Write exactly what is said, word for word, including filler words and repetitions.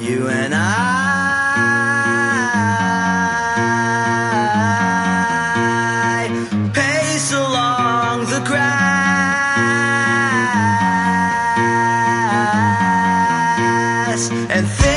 You and I pace along the grass and think